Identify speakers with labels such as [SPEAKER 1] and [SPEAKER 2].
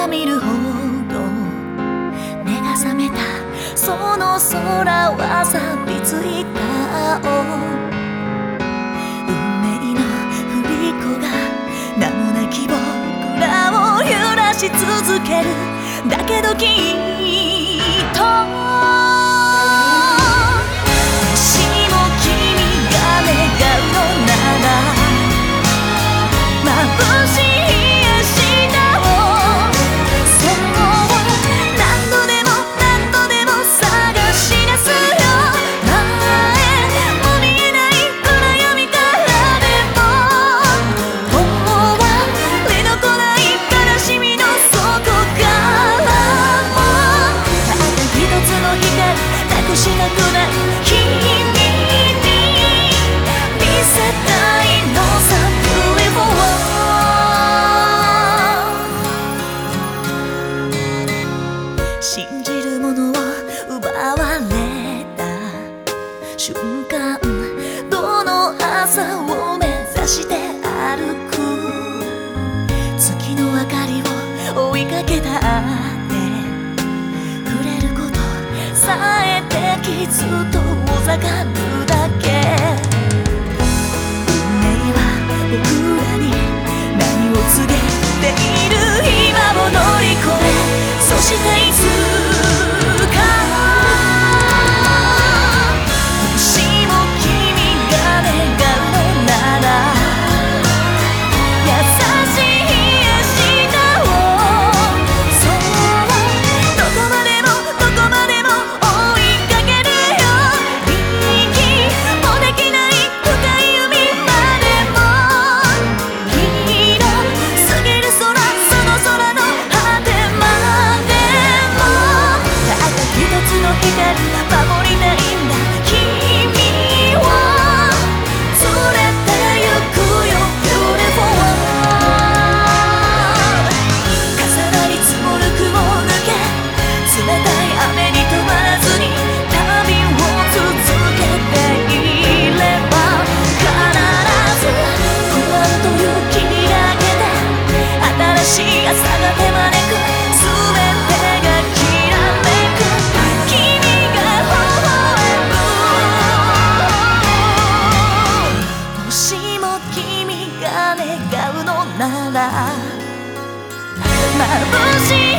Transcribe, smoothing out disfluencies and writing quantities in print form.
[SPEAKER 1] ら見るほど目が覚めたその空は錆びついた青、運命の振り子が名もなき僕らを揺らし続ける。だけどきっともしも君が願うのなら眩しいしなくない君に見せたいのさ Beautiful 信じるものを奪われた瞬間、どの朝を目指して歩く。月の明かりを追いかけたって触れることさえ傷と遠ざかるだけ。運命は僕らに何を告げている。今を乗り越え、そしていつかもしも君が願うのなら優しい明日を、そうどこまでもどこまでも守りたいんだ。君を連れて行くよ Beautiful 重なり積もる雲を抜け、冷たい雨に止まらずに旅を続けていれば、必ず不安という霧がけて新しい朝が手招く。全てがきらめく願うのなら眩しい